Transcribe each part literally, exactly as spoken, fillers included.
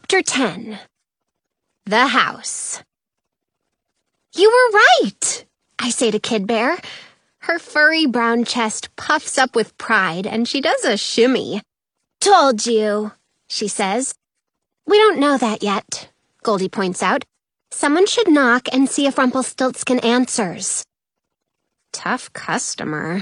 Chapter ten. The House. You were right, I say to Kid Bear. Her furry brown chest puffs up with pride, and she does a shimmy. Told you, she says. We don't know that yet, Goldie points out. Someone should knock and see if Rumpelstiltskin answers. Tough customer.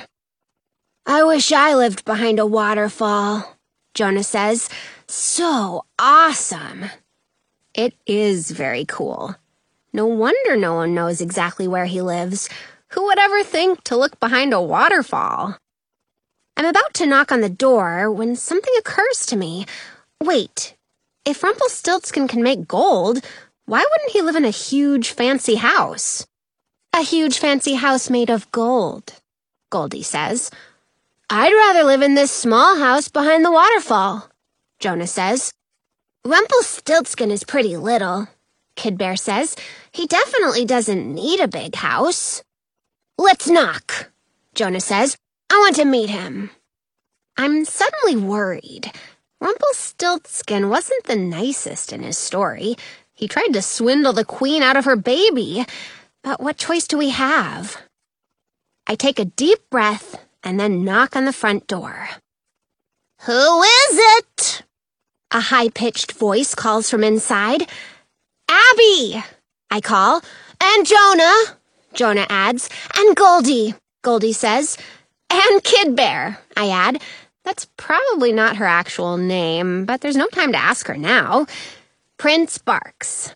I wish I lived behind a waterfall, Jonah says. So awesome. It is very cool. No wonder no one knows exactly where he lives. Who would ever think to look behind a waterfall? I'm about to knock on the door when something occurs to me. Wait, if Rumpelstiltskin can make gold, why wouldn't he live in a huge fancy house? A huge fancy house made of gold, Goldie says. I'd rather live in this small house behind the waterfall, Jonah says. Rumpelstiltskin is pretty little, Kid Bear says. He definitely doesn't need a big house. Let's knock, Jonah says. I want to meet him. I'm suddenly worried. Rumpelstiltskin wasn't the nicest in his story. He tried to swindle the queen out of her baby. But what choice do we have? I take a deep breath and then knock on the front door. Who is it? A high-pitched voice calls from inside. Abby, I call. And Jonah, Jonah adds. And Goldie, Goldie says. And Kid Bear, I add. That's probably not her actual name, but there's no time to ask her now. Prince barks.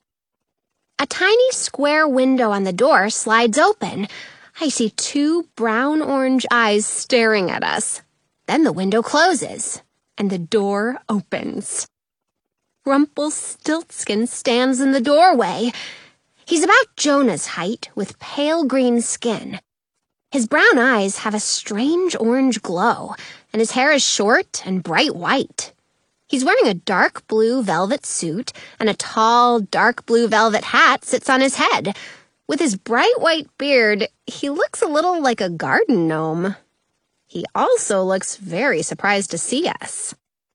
A tiny square window on the door slides open. I see two brown-orange eyes staring at us. Then the window closes, and the door opens. Rumpelstiltskin stands in the doorway. He's about Jonah's height, with pale green skin. His brown eyes have a strange orange glow, and his hair is short and bright white. He's wearing a dark blue velvet suit, and a tall, dark blue velvet hat sits on his head. With his bright white beard, he looks a little like a garden gnome. He also looks very surprised to see us.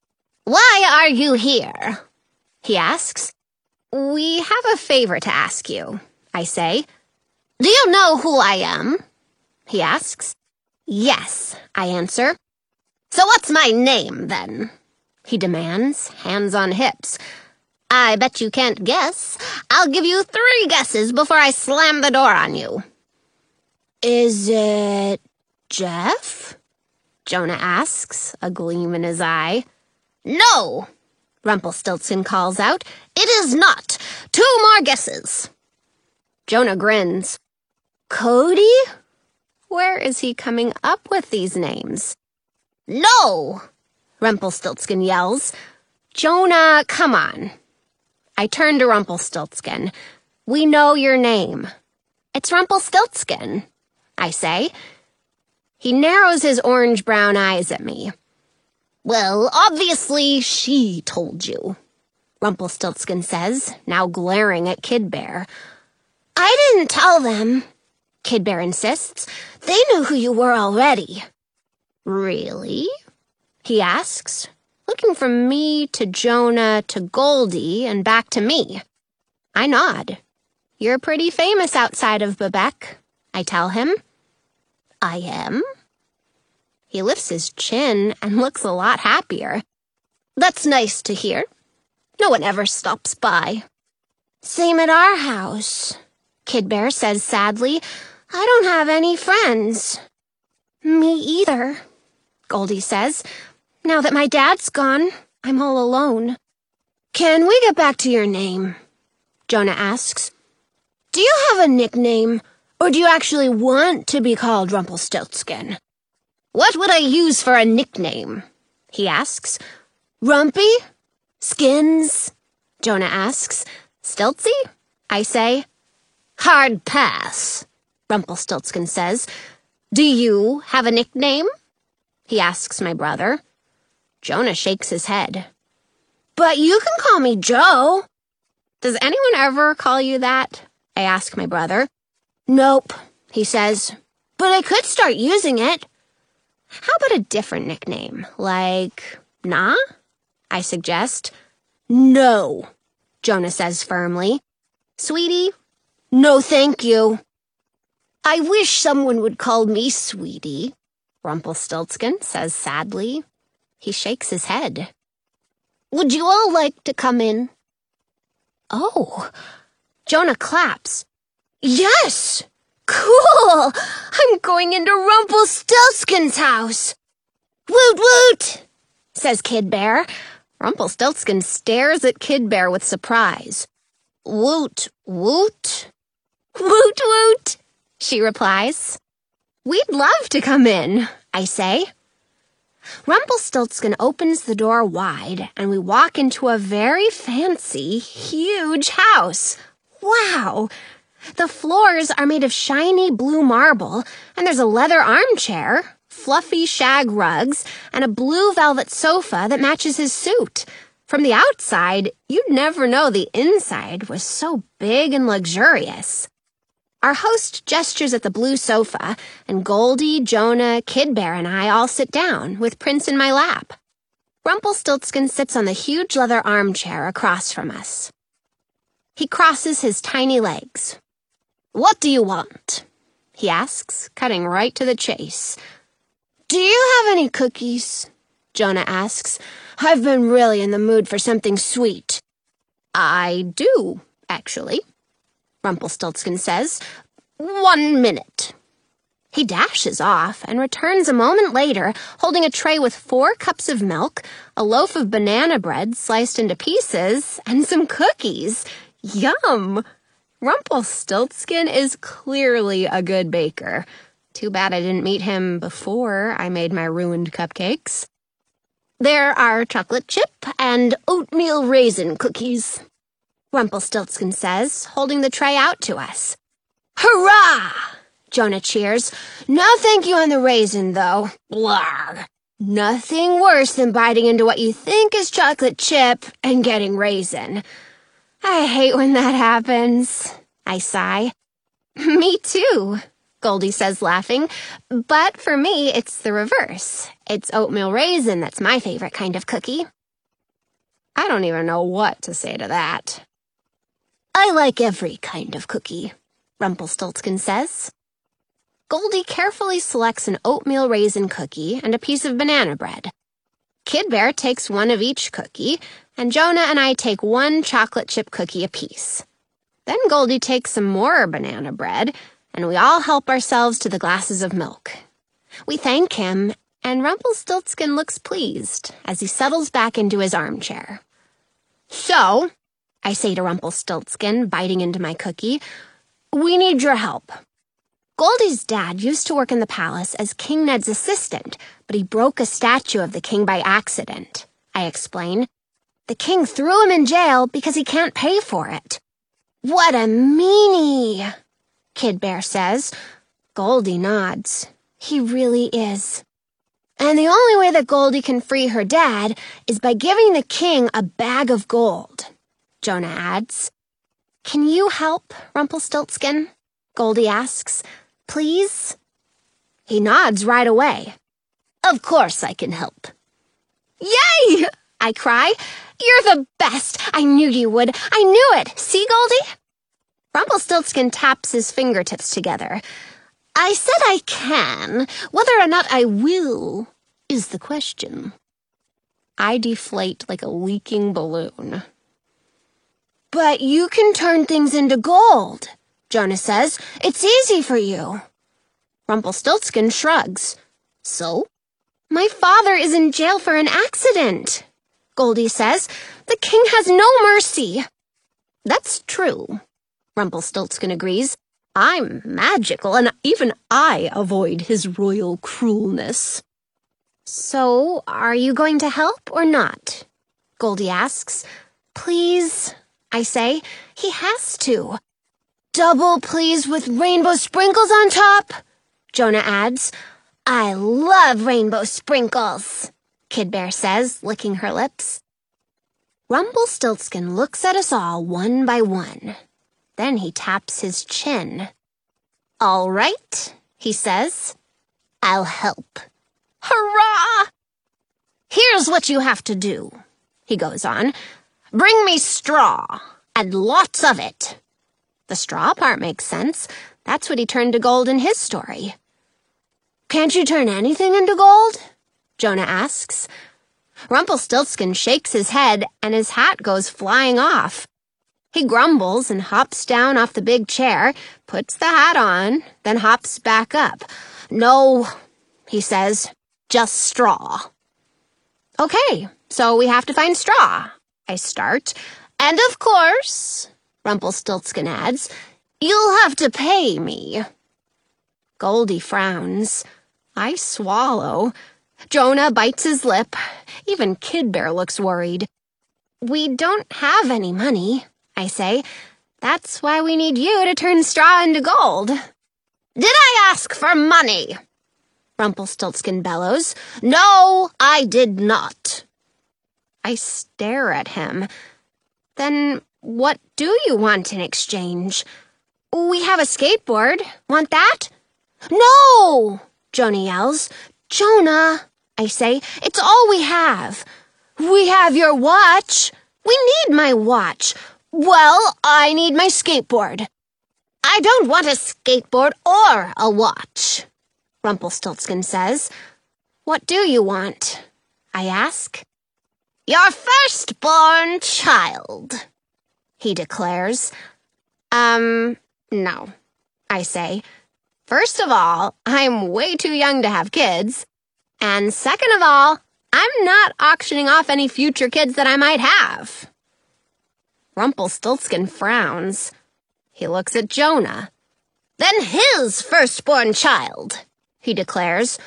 Why are you here? He asks. We have a favor to ask you, I say. Do you know who I am? He asks. Yes, I answer. So what's my name, then? He demands, hands on hips. I bet you can't guess. I'll give you three guesses before I slam the door on you. Is it Jeff? Jonah asks, a gleam in his eye. No, Rumpelstiltskin calls out. It is not. Two more guesses. Jonah grins. Cody? Where is he coming up with these names? No, Rumpelstiltskin yells. Jonah, come on. I turn to Rumpelstiltskin. We know your name. It's Rumpelstiltskin, I say. He narrows his orange-brown eyes at me. Well, obviously she told you, Rumpelstiltskin says, now glaring at Kid Bear. I didn't tell them, Kid Bear insists. They knew who you were already. Really? He asks, looking from me to Jonah to Goldie and back to me. I nod. You're pretty famous outside of Bebek, I tell him. I am? He lifts his chin and looks a lot happier. That's nice to hear. No one ever stops by. Same at our house, Kid Bear says sadly. I don't have any friends. Me either, Goldie says. Now that my dad's gone, I'm all alone. Can we get back to your name? Jonah asks. Do you have a nickname, or do you actually want to be called Rumpelstiltskin? What would I use for a nickname? He asks. Rumpy? Skins? Jonah asks. Stiltsy? I say. Hard pass, Rumpelstiltskin says. Do you have a nickname? He asks my brother. Jonah shakes his head. But you can call me Joe. Does anyone ever call you that? I ask my brother. Nope, he says. But I could start using it. How about a different nickname, like Nah? I suggest. No, Jonah says firmly. Sweetie, no thank you. I wish someone would call me Sweetie, Rumpelstiltskin says sadly. He shakes his head. Would you all like to come in? Oh, Jonah claps. Yes! Cool! I'm going into Rumpelstiltskin's house. Woot woot, says Kid Bear. Rumpelstiltskin stares at Kid Bear with surprise. Woot woot? Woot woot, she replies. We'd love to come in, I say. Rumpelstiltskin opens the door wide, and we walk into a very fancy, huge house. Wow! The floors are made of shiny blue marble, and there's a leather armchair, fluffy shag rugs, and a blue velvet sofa that matches his suit. From the outside, you'd never know the inside was so big and luxurious. Our host gestures at the blue sofa, and Goldie, Jonah, Kid Bear, and I all sit down, with Prince in my lap. Rumpelstiltskin sits on the huge leather armchair across from us. He crosses his tiny legs. What do you want? He asks, cutting right to the chase. Do you have any cookies? Jonah asks. I've been really in the mood for something sweet. I do, actually, Rumpelstiltskin says. One minute. He dashes off and returns a moment later holding a tray with four cups of milk, a loaf of banana bread sliced into pieces, and some cookies. Yum! Rumpelstiltskin is clearly a good baker. Too bad I didn't meet him before I made my ruined cupcakes. There are chocolate chip and oatmeal raisin cookies, Rumpelstiltskin says, holding the tray out to us. Hurrah! Jonah cheers. No thank you on the raisin, though. Blarg. Nothing worse than biting into what you think is chocolate chip and getting raisin. I hate when that happens, I sigh. Me too, Goldie says, laughing. But for me, it's the reverse. It's oatmeal raisin that's my favorite kind of cookie. I don't even know what to say to that. I like every kind of cookie, Rumpelstiltskin says. Goldie carefully selects an oatmeal raisin cookie and a piece of banana bread. Kid Bear takes one of each cookie, and Jonah and I take one chocolate chip cookie apiece. Then Goldie takes some more banana bread, and we all help ourselves to the glasses of milk. We thank him, and Rumpelstiltskin looks pleased as he settles back into his armchair. So, I say to Rumpelstiltskin, biting into my cookie, we need your help. Goldie's dad used to work in the palace as King Ned's assistant, but he broke a statue of the king by accident, I explain. The king threw him in jail because he can't pay for it. What a meanie, Kid Bear says. Goldie nods. He really is. And the only way that Goldie can free her dad is by giving the king a bag of gold, Jonah adds. Can you help, Rumpelstiltskin? Goldie asks. Please? He nods right away. Of course I can help. Yay! I cry. You're the best. I knew you would. I knew it. See, Goldie? Rumpelstiltskin taps his fingertips together. I said I can. Whether or not I will is the question. I deflate like a leaking balloon. But you can turn things into gold, Jonah says. It's easy for you. Rumpelstiltskin shrugs. So? My father is in jail for an accident, Goldie says. The king has no mercy. That's true, Rumpelstiltskin agrees. I'm magical, and even I avoid his royal cruelness. So, are you going to help or not? Goldie asks. Please, I say. He has to. Double please with rainbow sprinkles on top, Jonah adds. I love rainbow sprinkles, Kid Bear says, licking her lips. Rumpelstiltskin looks at us all one by one. Then he taps his chin. All right, he says. I'll help. Hurrah! Here's what you have to do, he goes on. Bring me straw, and lots of it. The straw part makes sense. That's what he turned to gold in his story. Can't you turn anything into gold? Jonah asks. Rumpelstiltskin shakes his head, and his hat goes flying off. He grumbles and hops down off the big chair, puts the hat on, then hops back up. No, he says, just straw. Okay, so we have to find straw, I start. And of course, Rumpelstiltskin adds, you'll have to pay me. Goldie frowns. I swallow. Jonah bites his lip. Even Kid Bear looks worried. We don't have any money, I say. That's why we need you to turn straw into gold. Did I ask for money? Rumpelstiltskin bellows. No, I did not. I stare at him. Then what do you want in exchange? We have a skateboard. Want that? No, Jonah yells. Jonah, I say, it's all we have. We have your watch. We need my watch. Well, I need my skateboard. I don't want a skateboard or a watch, Rumpelstiltskin says. What do you want? I ask. Your firstborn child, he declares. Um, no, I say. First of all, I'm way too young to have kids. And second of all, I'm not auctioning off any future kids that I might have. Rumpelstiltskin frowns. He looks at Jonah. Then his firstborn child, he declares.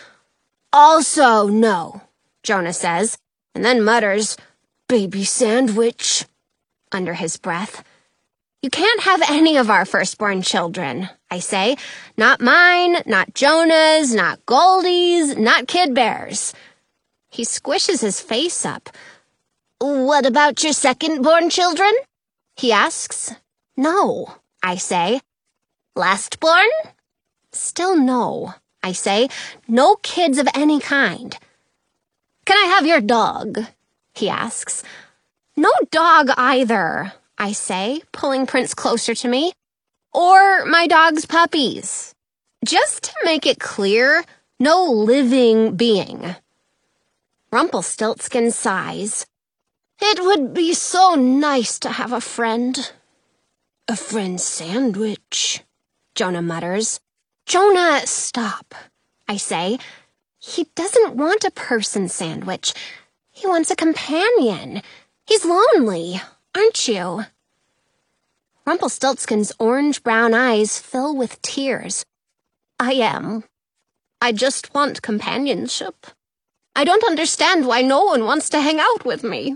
Also no, Jonah says, and then mutters, baby sandwich, under his breath. You can't have any of our firstborn children, I say. Not mine, not Jonah's, not Goldie's, not Kid Bear's. He squishes his face up. What about your second-born children? He asks. No, I say. Last-born? Still no, I say. No kids of any kind. Can I have your dog? He asks. No dog either, I say, pulling Prince closer to me. Or my dog's puppies. Just to make it clear, no living being. Rumpelstiltskin sighs. It would be so nice to have a friend. A friend sandwich, Jonah mutters. Jonah, stop, I say. He doesn't want a person sandwich. He wants a companion. He's lonely, aren't you? Rumpelstiltskin's orange-brown eyes fill with tears. I am. I just want companionship. I don't understand why no one wants to hang out with me.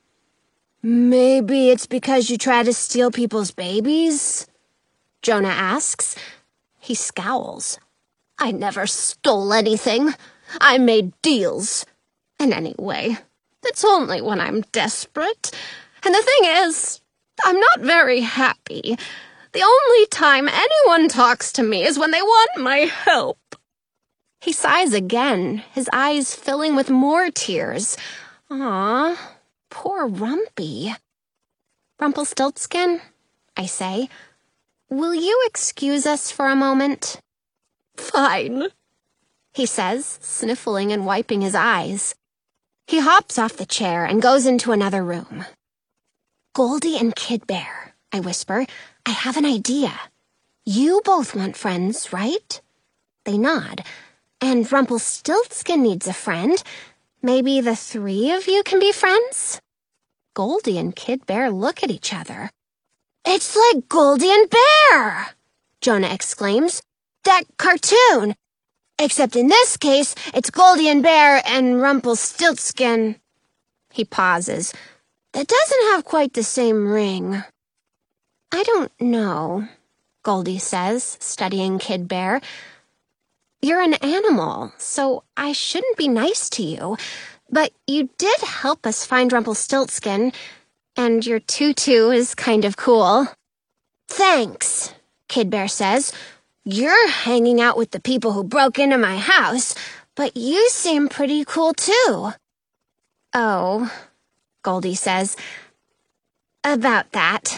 Maybe it's because you try to steal people's babies? Jonah asks. He scowls. I never stole anything. I made deals. And anyway, that's only when I'm desperate. And the thing is, I'm not very happy. The only time anyone talks to me is when they want my help. He sighs again, his eyes filling with more tears. Aw, poor Rumpy. Rumpelstiltskin, I say, will you excuse us for a moment? Fine, he says, sniffling and wiping his eyes. He hops off the chair and goes into another room. Goldie and Kid Bear, I whisper, I have an idea. You both want friends, right? They nod. And Rumpelstiltskin needs a friend. Maybe the three of you can be friends? Goldie and Kid Bear look at each other. It's like Goldie and Bear, Jonah exclaims. That cartoon. Except in this case, it's Goldie and Bear and Rumpelstiltskin. He pauses. That doesn't have quite the same ring. I don't know, Goldie says, studying Kid Bear. You're an animal, so I shouldn't be nice to you. But you did help us find Rumpelstiltskin, and your tutu is kind of cool. Thanks, Kid Bear says. You're hanging out with the people who broke into my house, but you seem pretty cool too. Oh, Goldie says. About that.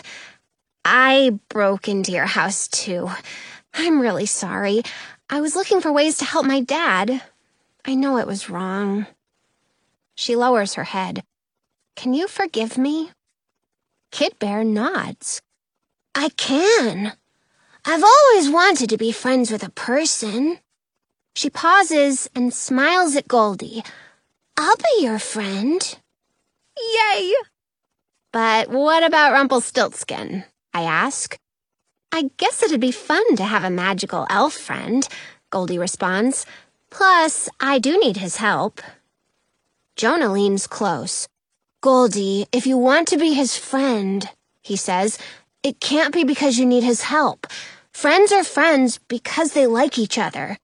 I broke into your house, too. I'm really sorry. I was looking for ways to help my dad. I know it was wrong. She lowers her head. Can you forgive me? Kid Bear nods. I can. I've always wanted to be friends with a person. She pauses and smiles at Goldie. I'll be your friend. Yay! But what about Rumpelstiltskin? I ask. I guess it'd be fun to have a magical elf friend, Goldie responds. Plus, I do need his help. Jonah leans close. Goldie, if you want to be his friend, he says, it can't be because you need his help. Friends are friends because they like each other.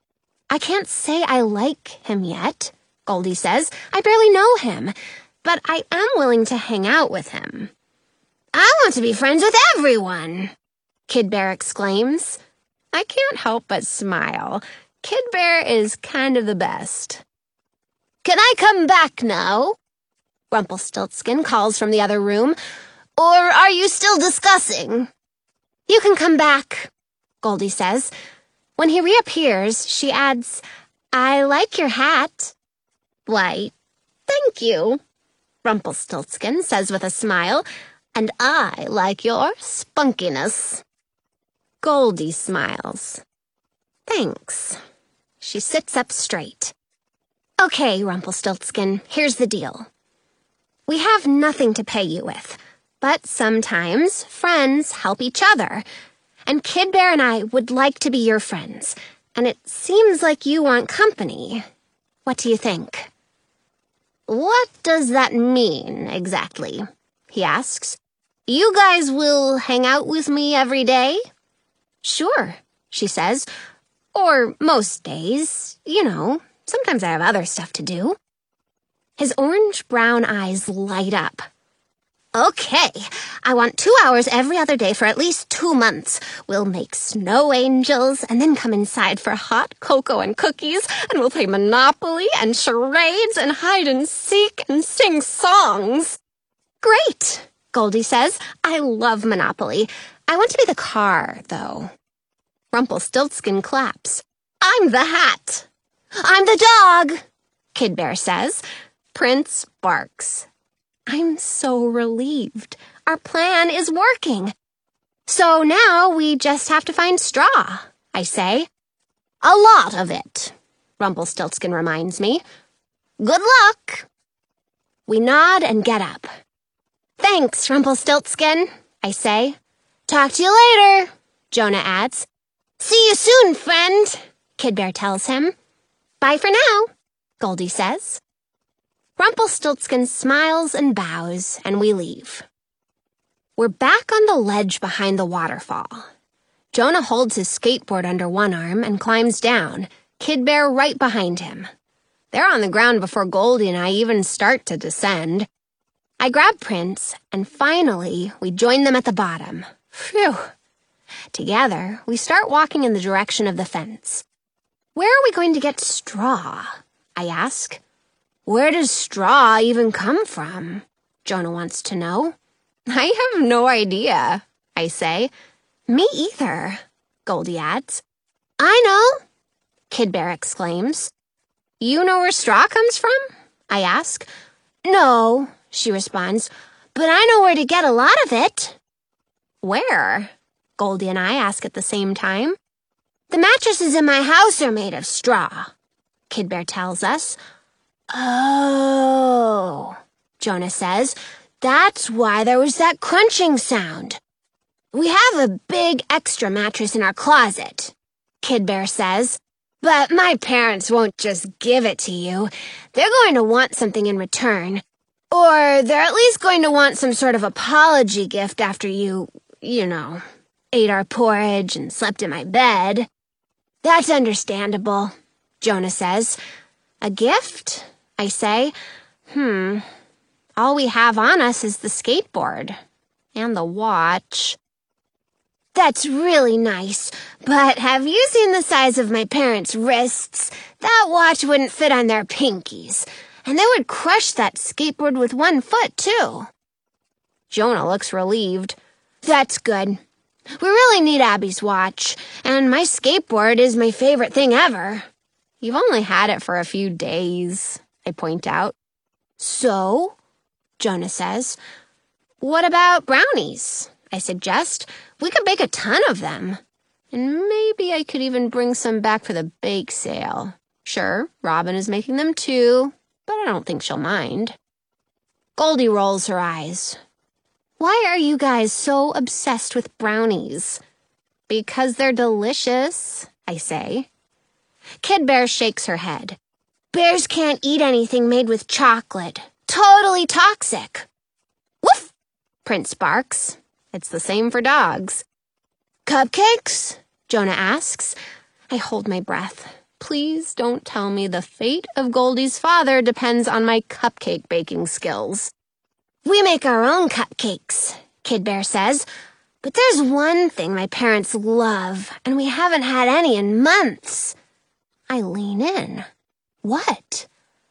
I can't say I like him yet, Goldie says. I barely know him, but I am willing to hang out with him. I want to be friends with everyone, Kid Bear exclaims. I can't help but smile. Kid Bear is kind of the best. Can I come back now? Rumpelstiltskin calls from the other room. Or are you still discussing? You can come back, Goldie says. When he reappears, she adds, I like your hat. Why, thank you, Rumpelstiltskin says with a smile, and I like your spunkiness. Goldie smiles. Thanks. She sits up straight. Okay, Rumpelstiltskin, here's the deal. We have nothing to pay you with, but sometimes friends help each other. And Kid Bear and I would like to be your friends, and it seems like you want company. What do you think? What does that mean, exactly? He asks. You guys will hang out with me every day? Sure, she says. Or most days, you know. Sometimes I have other stuff to do. His orange-brown eyes light up. Okay, I want two hours every other day for at least two months. We'll make snow angels and then come inside for hot cocoa and cookies, and we'll play Monopoly and charades and hide and seek and sing songs. Great, Goldie says. I love Monopoly. I want to be the car, though. Rumpelstiltskin claps. I'm the hat. I'm the dog, Kid Bear says. Prince barks. I'm so relieved. Our plan is working. So now we just have to find straw, I say. A lot of it, Rumpelstiltskin reminds me. Good luck. We nod and get up. Thanks, Rumpelstiltskin, I say. Talk to you later, Jonah adds. See you soon, friend, Kid Bear tells him. Bye for now, Goldie says. Rumpelstiltskin smiles and bows, and we leave. We're back on the ledge behind the waterfall. Jonah holds his skateboard under one arm and climbs down, Kid Bear right behind him. They're on the ground before Goldie and I even start to descend. I grab Prince, and finally we join them at the bottom. Phew! Together, we start walking in the direction of the fence. Where are we going to get straw? I ask. Where does straw even come from? Jonah wants to know. I have no idea, I say. Me either, Goldie adds. I know, Kid Bear exclaims. You know where straw comes from? I ask. No, she responds, but I know where to get a lot of it. Where? Goldie and I ask at the same time. The mattresses in my house are made of straw, Kid Bear tells us. Oh, Jonah says. That's why there was that crunching sound. We have a big extra mattress in our closet, Kid Bear says. But my parents won't just give it to you. They're going to want something in return. Or they're at least going to want some sort of apology gift after you, you know, ate our porridge and slept in my bed. That's understandable, Jonah says. A gift? I say. Hmm. All we have on us is the skateboard. And the watch. That's really nice, but have you seen the size of my parents' wrists? That watch wouldn't fit on their pinkies, and they would crush that skateboard with one foot, too. Jonah looks relieved. That's good. We really need Abby's watch, and my skateboard is my favorite thing ever. You've only had it for a few days, I point out. So? Jonah says. What about brownies? I suggest. We could bake a ton of them. And maybe I could even bring some back for the bake sale. Sure, Robin is making them too, but I don't think she'll mind. Goldie rolls her eyes. Why are you guys so obsessed with brownies? Because they're delicious, I say. Kid Bear shakes her head. Bears can't eat anything made with chocolate. Totally toxic. Woof! Prince barks. It's the same for dogs. Cupcakes? Jonah asks. I hold my breath. Please don't tell me the fate of Goldie's father depends on my cupcake baking skills. We make our own cupcakes, Kid Bear says. But there's one thing my parents love, and we haven't had any in months. I lean in. What?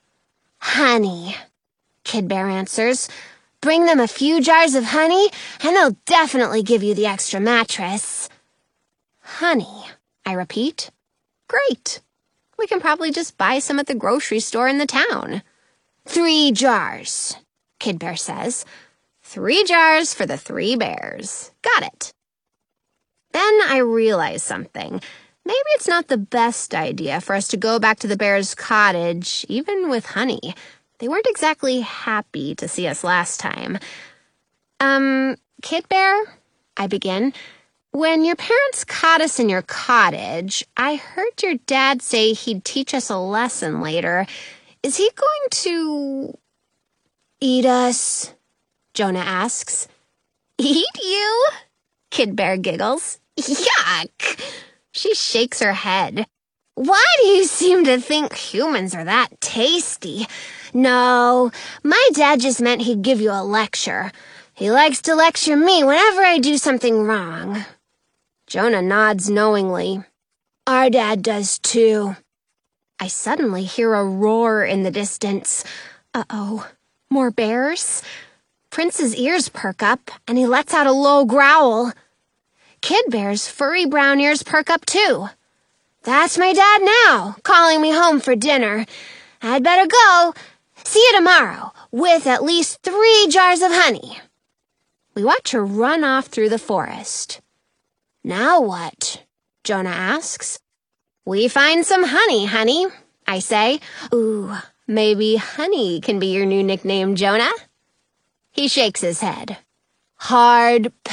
Honey, Kid Bear answers. Bring them a few jars of honey, and they'll definitely give you the extra mattress. Honey, I repeat. Great. We can probably just buy some at the grocery store in the town. Three jars, Kid Bear says. Three jars for the three bears. Got it. Then I realize something. Maybe it's not the best idea for us to go back to the bears' cottage, even with honey. They weren't exactly happy to see us last time. Um, Kid Bear, I begin. When your parents caught us in your cottage, I heard your dad say he'd teach us a lesson later. Is he going to eat us? Jonah asks. Eat you? Kid Bear giggles. Yuck! She shakes her head. Why do you seem to think humans are that tasty? No, my dad just meant he'd give you a lecture. He likes to lecture me whenever I do something wrong. Jonah nods knowingly. Our dad does too. I suddenly hear a roar in the distance. Uh-oh, more bears? Prince's ears perk up, and he lets out a low growl. Kid Bear's furry brown ears perk up too. That's my dad now, calling me home for dinner. I'd better go. See you tomorrow, with at least three jars of honey. We watch her run off through the forest. Now what? Jonah asks. We find some honey, honey, I say. Ooh, maybe honey can be your new nickname, Jonah. He shakes his head. Hard